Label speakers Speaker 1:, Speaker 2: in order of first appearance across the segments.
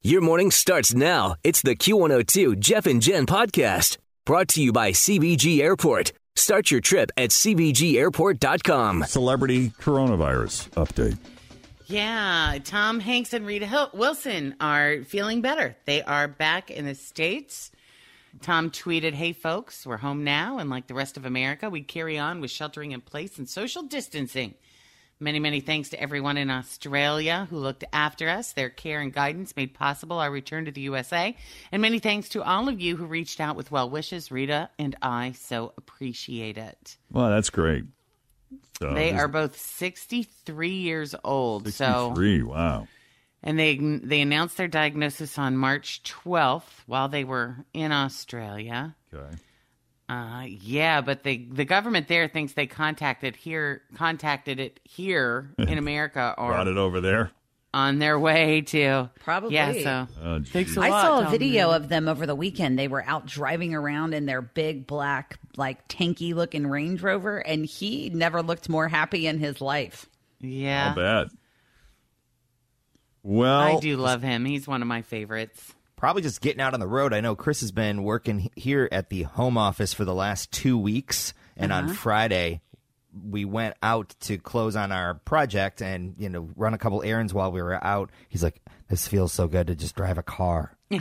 Speaker 1: Your morning starts now. It's the Q102 Jeff and Jen podcast brought to you by CBG Airport. Start your trip at CBGAirport.com.
Speaker 2: Celebrity coronavirus update.
Speaker 3: Yeah, Tom Hanks and Rita Wilson are feeling better. They are back in the States. Tom tweeted, "Hey, folks, we're home now, and like the rest of America, we carry on with sheltering in place and social distancing. Many, many thanks to everyone in Australia who looked after us. Their care and guidance made possible our return to the USA. And many thanks to all of you who reached out with well wishes. Rita and I so appreciate it."
Speaker 2: Well, that's great. So
Speaker 3: they are both 63 years old.
Speaker 2: 63, wow.
Speaker 3: And they announced their diagnosis on March 12th while they were in Australia.
Speaker 2: Okay.
Speaker 3: Yeah, but the government there thinks they contacted it here in America, or
Speaker 2: brought it over there
Speaker 3: on their way to
Speaker 4: probably.
Speaker 3: Yeah, so thanks a
Speaker 4: I
Speaker 3: lot,
Speaker 4: saw a
Speaker 3: Tom.
Speaker 4: video of them over the weekend. They were out driving around in their big black, like tanky looking Range Rover, and he never looked more happy in his life.
Speaker 3: Yeah,
Speaker 2: I'll bet. Well,
Speaker 3: I do love him. He's one of my favorites.
Speaker 5: Probably just getting out on the road. I know Chris has been working here at the home office for the last 2 weeks. And on Friday, we went out to close on our project and, run a couple errands while we were out. He's like, "This feels so good to just drive a car."
Speaker 4: He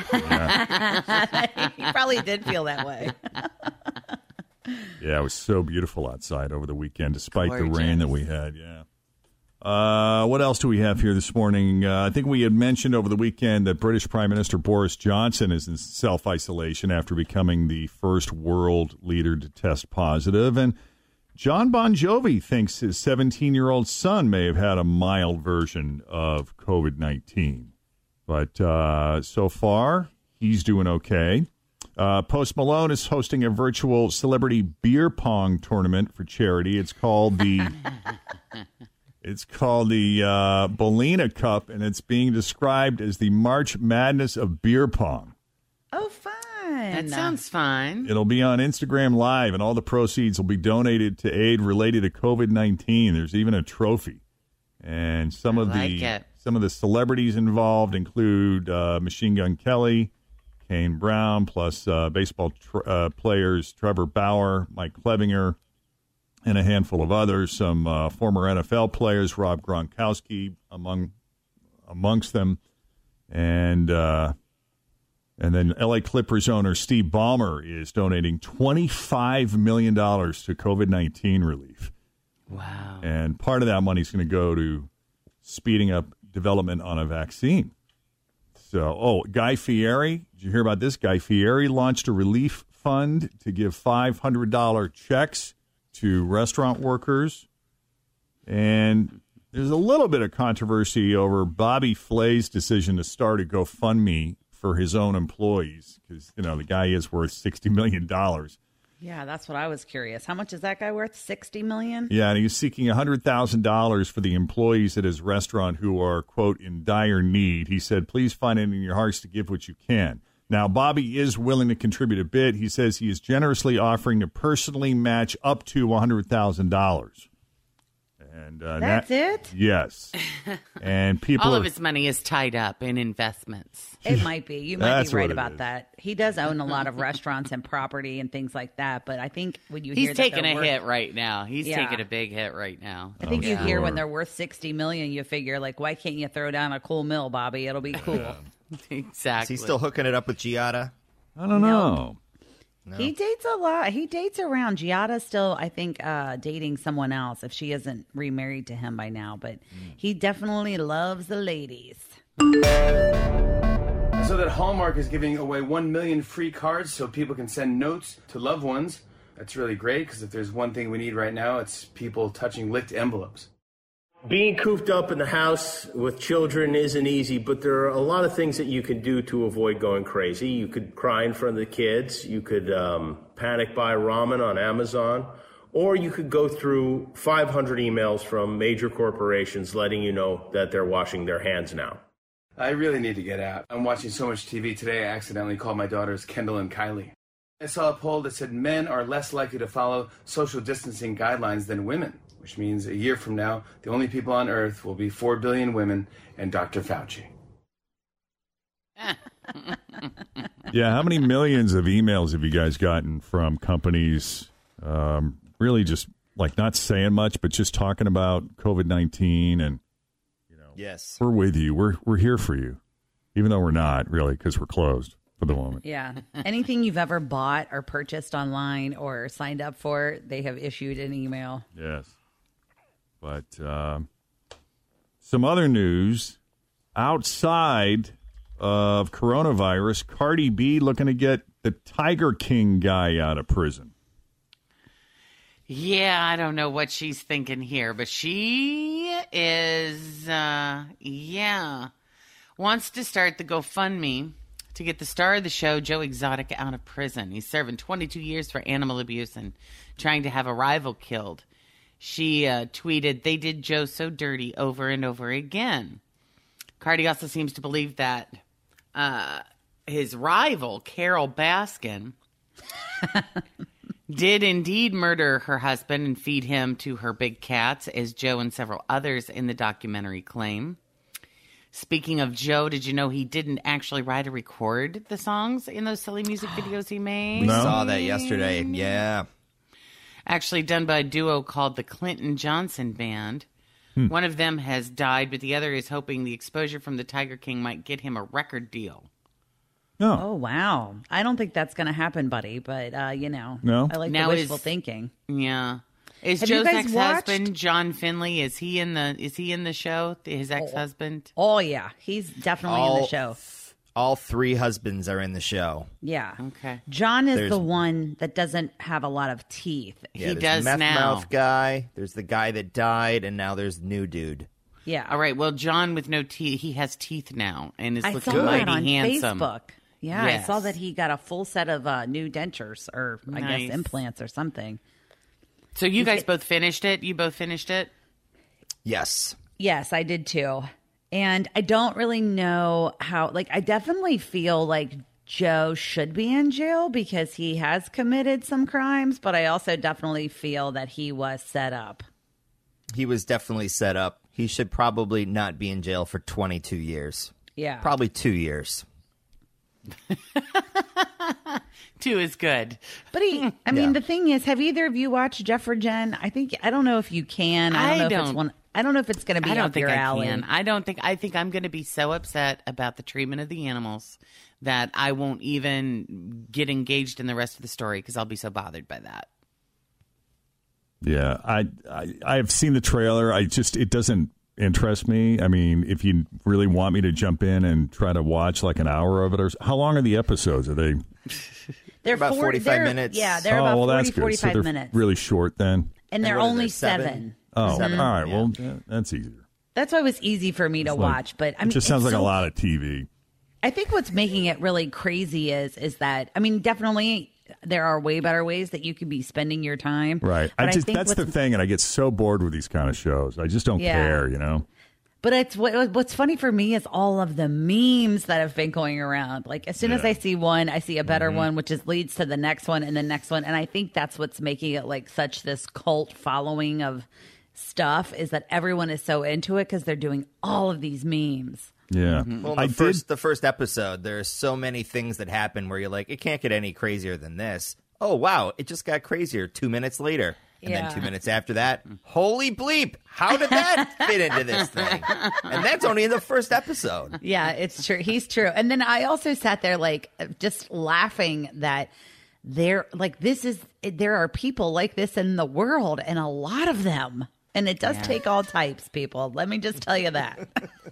Speaker 4: probably did feel that way.
Speaker 2: Yeah, it was so beautiful outside over the weekend, despite
Speaker 3: Gorgeous.
Speaker 2: the rain that we had. Yeah. What else do we have here this morning? I think we had mentioned over the weekend that British Prime Minister Boris Johnson is in self-isolation after becoming the first world leader to test positive. And John Bon Jovi thinks his 17-year-old son may have had a mild version of COVID-19. But so far, he's doing okay. Post Malone is hosting a virtual celebrity beer pong tournament for charity. It's called the... It's called the Bolina Cup, and it's being described as the March Madness of beer pong.
Speaker 4: Oh, fun.
Speaker 3: That sounds fun.
Speaker 2: It'll be on Instagram Live, and all the proceeds will be donated to aid related to COVID-19. There's even a trophy. And some of the celebrities involved include Machine Gun Kelly, Kane Brown, plus baseball players Trevor Bauer, Mike Clevinger, and a handful of others, some former NFL players, Rob Gronkowski amongst them, and then L.A. Clippers owner Steve Ballmer is donating $25 million to COVID-19 relief.
Speaker 3: Wow.
Speaker 2: And part of that money is going to go to speeding up development on a vaccine. So, Guy Fieri, did you hear about this? Guy Fieri launched a relief fund to give $500 checks to restaurant workers. And there's a little bit of controversy over Bobby Flay's decision to start a GoFundMe for his own employees because, the guy is worth $60 million.
Speaker 4: Yeah, that's what I was curious. How much is that guy worth? $60 million?
Speaker 2: Yeah, and he's seeking $100,000 for the employees at his restaurant who are, quote, in dire need. He said, "Please find it in your hearts to give what you can." Now, Bobby is willing to contribute a bit. He says he is generously offering to personally match up to $100,000. And
Speaker 4: that's it?
Speaker 2: Yes. And people
Speaker 3: all of his money is tied up in investments.
Speaker 4: It might be. You might
Speaker 2: That's
Speaker 4: be right
Speaker 2: what it
Speaker 4: about
Speaker 2: is.
Speaker 4: that. He does own a lot of restaurants and property and things like that. But I think when you hear
Speaker 3: He's
Speaker 4: that
Speaker 3: taking
Speaker 4: they're
Speaker 3: a
Speaker 4: worth-
Speaker 3: hit right now. He's
Speaker 4: Yeah.
Speaker 3: taking a big hit right now.
Speaker 4: I think you
Speaker 2: sure.
Speaker 4: hear when they're worth $60 million, you figure like, why can't you throw down a cool mill, Bobby? It'll be cool.
Speaker 3: Exactly.
Speaker 5: Is he still hooking it up with Giada?
Speaker 2: I don't know.
Speaker 5: No.
Speaker 4: He dates a lot. He dates around. Giada's still, I think, dating someone else if she isn't remarried to him by now. But he definitely loves the ladies.
Speaker 6: So that Hallmark is giving away 1 million free cards so people can send notes to loved ones. That's really great because if there's one thing we need right now, it's people touching licked envelopes.
Speaker 7: Being cooped up in the house with children isn't easy, but there are a lot of things that you can do to avoid going crazy. You could cry in front of the kids. You could panic buy ramen on Amazon. Or you could go through 500 emails from major corporations letting you know that they're washing their hands now.
Speaker 6: I really need to get out. I'm watching so much TV today, I accidentally called my daughters Kendall and Kylie. I saw a poll that said men are less likely to follow social distancing guidelines than women, which means a year from now, the only people on Earth will be 4 billion women and Dr. Fauci.
Speaker 2: Yeah, how many millions of emails have you guys gotten from companies really just like not saying much, but just talking about COVID-19 and,
Speaker 5: Yes.
Speaker 2: we're with you. We're here for you, even though we're not really because we're closed for the moment.
Speaker 4: Yeah. Anything you've ever bought or purchased online or signed up for, they have issued an email.
Speaker 2: Yes. But some other news outside of coronavirus, Cardi B looking to get the Tiger King guy out of prison.
Speaker 3: Yeah, I don't know what she's thinking here, but she is, wants to start the GoFundMe to get the star of the show, Joe Exotic, out of prison. He's serving 22 years for animal abuse and trying to have a rival killed. She tweeted, "They did Joe so dirty over and over again." Cardi also seems to believe that his rival, Carol Baskin, did indeed murder her husband and feed him to her big cats, as Joe and several others in the documentary claim. Speaking of Joe, did you know he didn't actually write or record the songs in those silly music videos he made?
Speaker 5: We saw that yesterday. Yeah.
Speaker 3: Actually done by a duo called the Clinton Johnson Band. One of them has died, but the other is hoping the exposure from the Tiger King might get him a record deal.
Speaker 2: No.
Speaker 4: Oh, wow. I don't think that's going to happen, buddy, but,
Speaker 2: No?
Speaker 4: I like
Speaker 3: Now
Speaker 4: the wishful thinking.
Speaker 3: Yeah. Is
Speaker 4: Have you
Speaker 3: Joe's
Speaker 4: guys
Speaker 3: ex-husband,
Speaker 4: watched-
Speaker 3: John Finley, is he in the show? His ex-husband?
Speaker 4: Oh, yeah. He's definitely in the show.
Speaker 5: All three husbands are in the show.
Speaker 4: Yeah.
Speaker 3: Okay.
Speaker 4: John is
Speaker 5: There's-
Speaker 4: the one that doesn't have a lot of teeth.
Speaker 5: Yeah,
Speaker 3: He
Speaker 5: there's
Speaker 3: does
Speaker 5: the meth
Speaker 3: now.
Speaker 5: mouth guy. There's the guy that died, and now there's the new dude.
Speaker 4: Yeah.
Speaker 3: All right. Well, John with no teeth, he has teeth now and is
Speaker 4: I
Speaker 3: looking
Speaker 4: saw
Speaker 3: mighty
Speaker 4: that on
Speaker 3: handsome.
Speaker 4: Facebook. Yeah,
Speaker 3: Yes.
Speaker 4: I saw that he got a full set of new dentures or I
Speaker 3: Nice.
Speaker 4: guess implants or something.
Speaker 3: So you guys both finished it? You both finished it?
Speaker 5: Yes.
Speaker 4: Yes, I did too. And I don't really know how, I definitely feel like Joe should be in jail because he has committed some crimes, but I also definitely feel that he was set up.
Speaker 5: He was definitely set up. He should probably not be in jail for 22 years.
Speaker 4: Yeah.
Speaker 5: Probably 2 years.
Speaker 3: 2 is good.
Speaker 4: But I mean, the thing is, have either of you watched Jeff or Jen? I don't know if you can. I don't know if it's one. I don't know if it's going to be
Speaker 3: I don't
Speaker 4: up
Speaker 3: think
Speaker 4: your
Speaker 3: I
Speaker 4: alley.
Speaker 3: can. I think I'm going to be so upset about the treatment of the animals that I won't even get engaged in the rest of the story because I'll be so bothered by that.
Speaker 2: Yeah, I've seen the trailer. It doesn't interest me. I mean, if you really want me to jump in and try to watch like an hour of it, or how long are the episodes? Are they?
Speaker 4: They're
Speaker 5: About 45 minutes.
Speaker 4: Yeah, they're about 40,
Speaker 2: that's good.
Speaker 4: 45
Speaker 2: so they're
Speaker 4: minutes.
Speaker 2: really short then.
Speaker 4: And they're
Speaker 5: what are
Speaker 4: only
Speaker 5: there, 7?
Speaker 4: 7.
Speaker 2: Oh,
Speaker 5: Seven,
Speaker 2: all right.
Speaker 5: yeah.
Speaker 2: Well, that's easier.
Speaker 4: That's why it was easy for me to
Speaker 2: It's like-
Speaker 4: watch. But I mean,
Speaker 2: it just sounds
Speaker 4: it's
Speaker 2: like a
Speaker 4: so-
Speaker 2: lot of TV.
Speaker 4: I think what's making it really crazy is that, I mean, definitely there are way better ways that you could be spending your time.
Speaker 2: Right.
Speaker 4: But
Speaker 2: That's
Speaker 4: think
Speaker 2: the thing, and I get so bored with these kind of shows. I just don't
Speaker 4: Yeah.
Speaker 2: care, you know?
Speaker 4: But it's what's funny for me is all of the memes that have been going around. Like as soon as
Speaker 2: Yeah.
Speaker 4: I see one, I see a better one, which leads to the next one and the next one. And I think that's what's making it like such this cult following of stuff is that everyone is so into it because they're doing all of these memes.
Speaker 2: Yeah.
Speaker 5: Well, the first episode, there are so many things that happen where you're like, it can't get any crazier than this. Oh, wow, it just got crazier 2 minutes later. And
Speaker 4: Yeah.
Speaker 5: then 2 minutes after that, holy bleep, how did that fit into this thing? And that's only in the first episode.
Speaker 4: Yeah, it's true. He's true. And then I also sat there like just laughing that there are people like this in the world and a lot of them. And it does take all types, people. Let me just tell you that.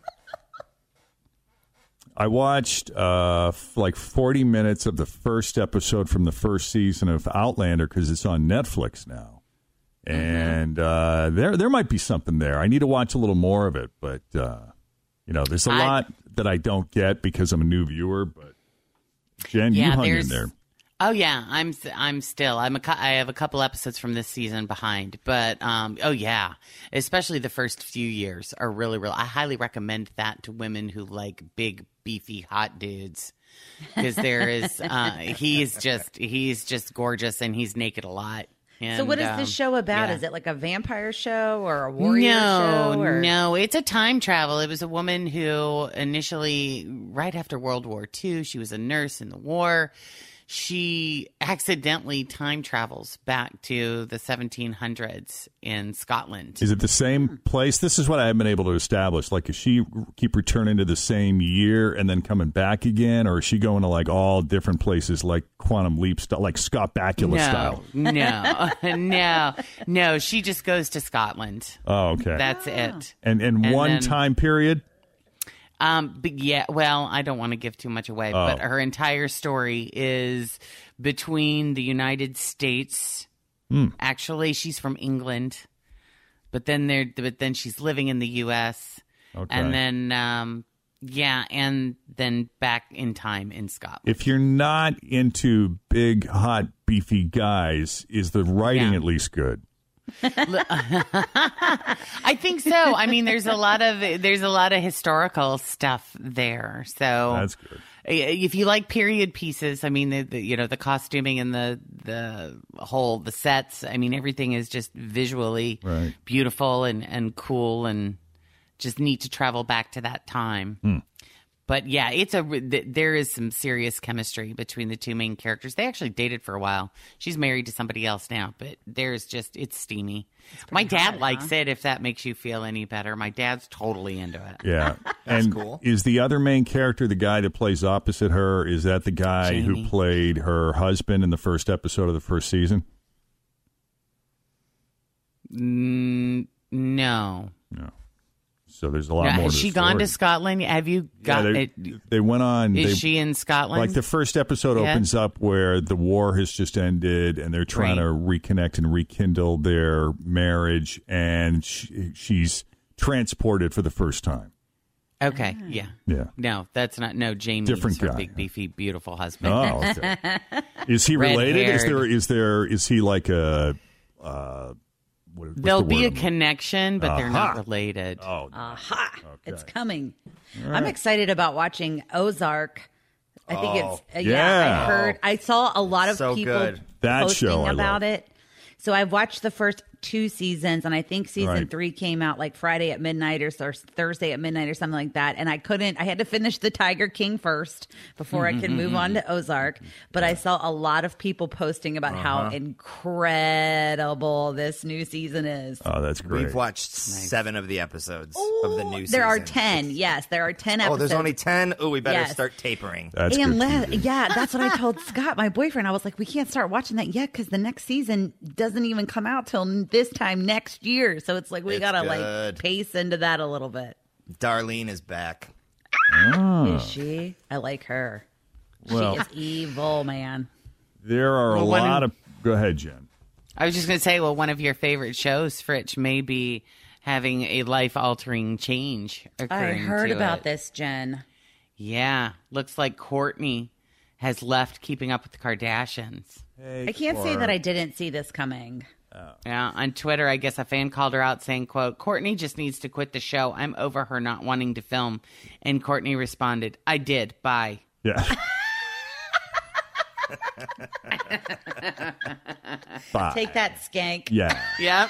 Speaker 2: I watched like 40 minutes of the first episode from the first season of Outlander because it's on Netflix now. And there might be something there. I need to watch a little more of it, but there's a lot that I don't get because I'm a new viewer. But Jen, you hung in there.
Speaker 3: Oh yeah, I have a couple episodes from this season behind, but especially the first few years are really. I highly recommend that to women who like big, beefy, hot dudes because there is he's just gorgeous and he's naked a lot. And,
Speaker 4: So what is this show about?
Speaker 3: yeah.
Speaker 4: Is it like a vampire show or a warrior show? Or?
Speaker 3: No, it's a time travel. It was a woman who initially, right after World War II, she was a nurse in the war. She accidentally time travels back to the 1700s in Scotland.
Speaker 2: Is it the same place? This is what I haven't been able to establish. Like, is she keep returning to the same year and then coming back again? Or is she going to, like, all different places, like Quantum Leap style, like Scott Bakula style?
Speaker 3: No. She just goes to Scotland.
Speaker 2: Oh, okay.
Speaker 3: That's it.
Speaker 2: And one
Speaker 3: then-
Speaker 2: time period?
Speaker 3: But yeah, well, I don't want to give too much away, but her entire story is between the United States. Actually, she's from England, but then she's living in the U.S.
Speaker 2: Okay.
Speaker 3: And then and then back in time in Scotland.
Speaker 2: If you're not into big, hot, beefy guys, is the writing at least good?
Speaker 3: I think so. I mean, there's a lot of historical stuff there. So
Speaker 2: That's good.
Speaker 3: If you like period pieces, I mean, the costuming and the sets. I mean, everything is just visually beautiful and cool and just neat to travel back to that time. But yeah, there is some serious chemistry between the two main characters. They actually dated for a while. She's married to somebody else now, but it's steamy. My dad likes it, if that makes you feel any better. My dad's totally into it.
Speaker 2: Yeah.
Speaker 5: That's
Speaker 2: and
Speaker 5: cool.
Speaker 2: Is the other main character the guy that plays opposite her? Is that the guy
Speaker 3: Jamie.
Speaker 2: who played her husband in the first episode of the first season?
Speaker 3: No.
Speaker 2: No. So there's a lot more.
Speaker 3: Has
Speaker 2: to
Speaker 3: she
Speaker 2: the
Speaker 3: gone
Speaker 2: story.
Speaker 3: to Scotland? Have you got it?
Speaker 2: They went on.
Speaker 3: Is she in Scotland?
Speaker 2: Like the first episode
Speaker 3: Yeah.
Speaker 2: opens up where the war has just ended and they're trying to reconnect and rekindle their marriage, and she's transported for the first time.
Speaker 3: Okay, yeah.
Speaker 2: Yeah.
Speaker 3: No, that's not. No, Jamie's
Speaker 2: Different
Speaker 3: her
Speaker 2: guy.
Speaker 3: big, beefy, beautiful husband.
Speaker 2: Oh, okay. Is he related? Is he like a? What's
Speaker 3: There'll
Speaker 2: the
Speaker 3: be a
Speaker 2: word?
Speaker 3: connection, but they're not related.
Speaker 2: Oh,
Speaker 4: Aha!
Speaker 2: Okay.
Speaker 4: It's coming. I'm excited about watching Ozark. I think it's
Speaker 2: yeah.
Speaker 4: I saw a lot of
Speaker 5: So
Speaker 4: people
Speaker 5: good.
Speaker 2: That
Speaker 4: posting
Speaker 2: show I
Speaker 4: about
Speaker 2: love.
Speaker 4: it. So I've watched the first 2 seasons, and I think season
Speaker 2: Right.
Speaker 4: 3 came out like Friday at midnight or Thursday at midnight or something like that. And I had to finish the Tiger King first before I could move on to Ozark. But I saw a lot of people posting about how incredible this new season is.
Speaker 2: Oh, that's great.
Speaker 5: We've watched 7 of the episodes of the new season.
Speaker 4: There are 10. Yes, there are 10 episodes.
Speaker 5: Oh, there's only 10? Oh, we better
Speaker 4: Yes.
Speaker 5: start tapering.
Speaker 2: That's
Speaker 4: And
Speaker 2: good. TV.
Speaker 4: yeah, that's what I told Scott, my boyfriend. I was like, we can't start watching that yet because the next season doesn't even come out till this time next year. So it's like we
Speaker 5: It's
Speaker 4: gotta
Speaker 5: good.
Speaker 4: like pace into that a little bit.
Speaker 5: Darlene is back.
Speaker 2: Oh.
Speaker 4: Is she? I like her.
Speaker 2: Well-
Speaker 4: she is evil, man.
Speaker 2: There are a
Speaker 3: Well,
Speaker 2: lot of. Go ahead, Jen.
Speaker 3: I was just going to say, well, one of your favorite shows, Fritch, may be having a life-altering change
Speaker 4: I
Speaker 3: occurring
Speaker 4: heard
Speaker 3: to
Speaker 4: about
Speaker 3: it.
Speaker 4: this, Jen.
Speaker 3: Yeah, looks like Courtney has left Keeping Up with the Kardashians.
Speaker 4: I can't say that I didn't see this coming.
Speaker 3: Yeah, on Twitter, I guess a fan called her out saying, quote, "Courtney just needs to quit the show. I'm over her not wanting to film." And Courtney responded, "I did. Bye."
Speaker 2: Yeah. Bye.
Speaker 4: Take that, skank.
Speaker 2: Yeah.
Speaker 3: Yep.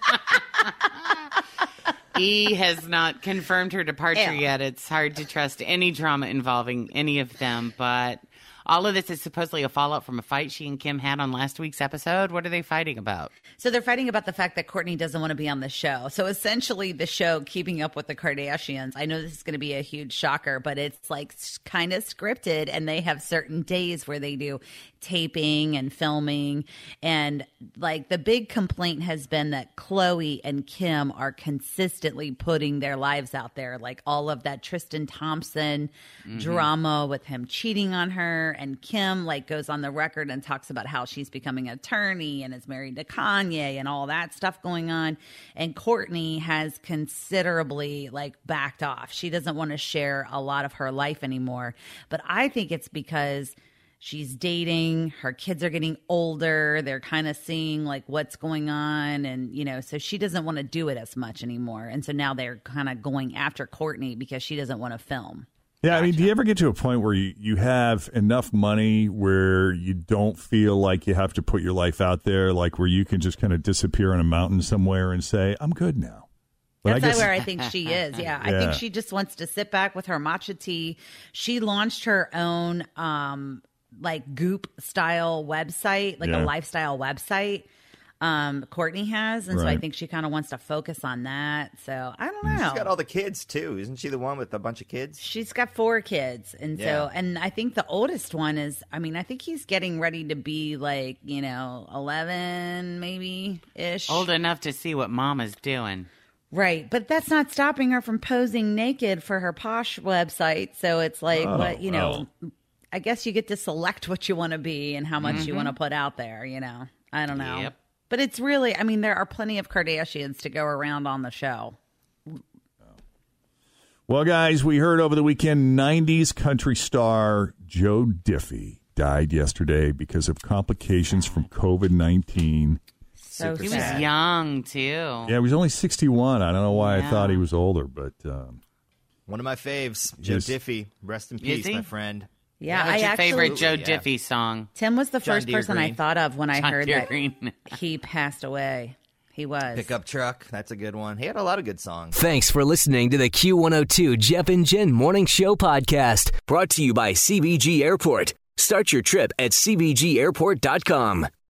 Speaker 3: E has not confirmed her departure
Speaker 4: Ew.
Speaker 3: yet. It's hard to trust any drama involving any of them, but all of this is supposedly a fallout from a fight she and Kim had on last week's episode. What are they fighting about?
Speaker 4: So they're fighting about the fact that Courtney doesn't want to be on the show. So essentially the show Keeping Up with the Kardashians, I know this is going to be a huge shocker, but it's like kind of scripted, and they have certain days where they do taping and filming. And like the big complaint has been that Khloe and Kim are consistently putting their lives out there. Like all of that Tristan Thompson drama with him cheating on her, and Kim like goes on the record and talks about how she's becoming an attorney and is married to Kanye and all that stuff going on. And Courtney has considerably like backed off. She doesn't want to share a lot of her life anymore. But I think it's because she's dating, her kids are getting older, they're kind of seeing like what's going on, and you know, so she doesn't want to do it as much anymore. And so now they're kind of going after Courtney because she doesn't want to film.
Speaker 2: Yeah, I mean, do you ever get to a point where you have enough money where you don't feel like you have to put your life out there, like where you can just kind of disappear on a mountain somewhere and say, I'm good now? But
Speaker 4: That's where I think she is. Yeah. I think she just wants to sit back with her matcha tea. She launched her own like Goop style website, like a lifestyle website. Courtney has, and so I think she kind of wants to focus on that. So I don't know.
Speaker 5: She's got all the kids too, isn't she? The one with a bunch of kids.
Speaker 4: She's got 4 kids, and and I think the oldest one is. I mean, I think he's getting ready to be like 11, maybe ish,
Speaker 3: old enough to see what Mama's doing.
Speaker 4: Right, but that's not stopping her from posing naked for her Posh website. So it's like, I guess you get to select what you want to be and how much you want to put out there. I don't know.
Speaker 3: Yep.
Speaker 4: But it's really, I mean, there are plenty of Kardashians to go around on the show.
Speaker 2: Well, guys, we heard over the weekend 90s country star Joe Diffie died yesterday because of complications from COVID-19.
Speaker 4: So
Speaker 3: he was young, too.
Speaker 2: Yeah, he was only 61. I don't know why I thought he was older, but...
Speaker 5: one of my faves, Joe Diffie. Rest in peace, my friend.
Speaker 4: Yeah,
Speaker 3: what's your favorite Joe Diffie song?
Speaker 4: Tim was the first person
Speaker 5: Green.
Speaker 4: I thought of when I heard that
Speaker 3: Green.
Speaker 4: he passed away. He was.
Speaker 5: Pickup Truck, that's a good one. He had a lot of good songs.
Speaker 1: Thanks for listening to the Q102 Jeff and Jen Morning Show podcast, brought to you by CBG Airport. Start your trip at CBGAirport.com.